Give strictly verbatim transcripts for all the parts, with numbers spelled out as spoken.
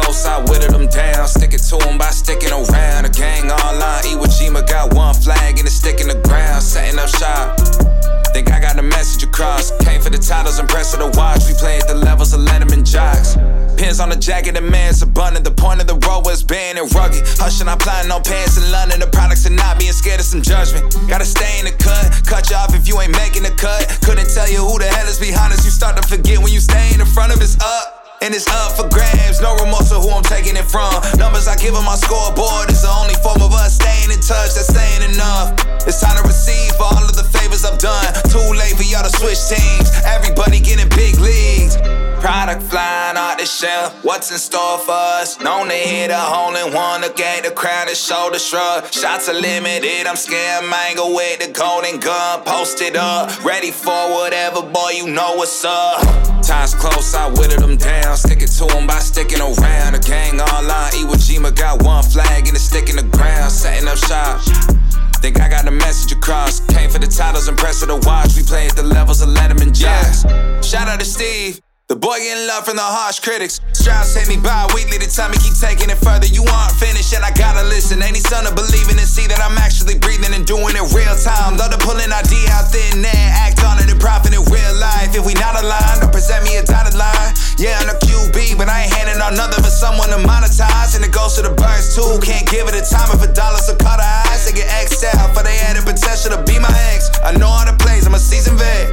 close, I whittled them down. Stick it to them by sticking around. The gang online, Iwo Jima got one flag and it's sticking the ground. Setting up shop. Think I got the message across. Came for the titles and press of the watch. We play at the levels of Letterman jocks. Pins on the jacket, the man's abundant. The point of the road was banned and rugged. Hushing, I'm plotting on pants in London. The products are not being scared of some judgment. Gotta stay in the cut. Cut you off if you ain't making the cut. Couldn't tell you who the hell is behind us. You start to forget when you stay in the front of it's up. And it's up for grabs, no remorse of who I'm taking it from. Numbers I give on my scoreboard is the only form of us staying in touch, that's saying enough. It's time to receive for all of the favors I've done. Too late for y'all to switch teams, everybody getting big leagues. Product flying out the shelf, what's in store for us? Known to hit a hole in one, look at the crowd and shoulder shrug. Shots are limited, I'm scared mango with the golden gun. Posted up, ready for whatever, boy, you know what's up. Time's close, I whittled them down. Stick it to them by sticking around. The gang online, Iwo Jima got one flag and it's sticking the ground. Setting up shop. Think I got the message across. Came for the titles and press of the watch. We play at the levels of Letterman jocks. Shout out to Steve. The boy getting love from the harsh critics. Strauss hit me bi-weekly to tell me keep taking it further. You aren't finished and I gotta listen. Ain't he son to believing and see that I'm actually breathing and doing it real time. Love to pull an idea out thin air, act on it and profit in real life. If we not aligned, don't present me a dotted line. Yeah, I'm the Q B, but I ain't handing out nothing for someone to monetize. And it goes to the birds too. Can't give it a time if a dollar so cut eyes. They get X'd out for they had the potential to be my ex. I know all the plays, I'm a seasoned vet.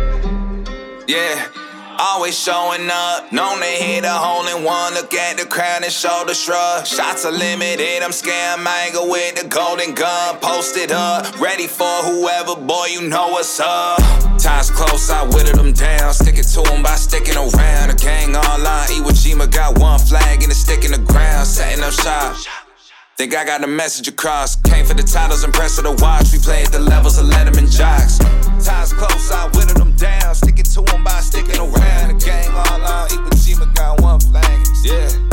Yeah. Always showing up, known to hit a hole in one. Look at the crowd and shoulder shrug. Shots are limited, I'm scared mango with the golden gun. Posted up, ready for whoever, boy, you know what's up. Time's close, I whittled them down. Stick it to them by sticking around. The gang online, Iwo Jima got one flag and it's sticking the ground. Setting up shop. Think I got the message across. Came for the titles and press of the watch. We play at the levels of Letterman jocks. Time's close, I whittled them down. Stick it to them by sticking around. The gang all out, Iwo Jima got one flag. Yeah.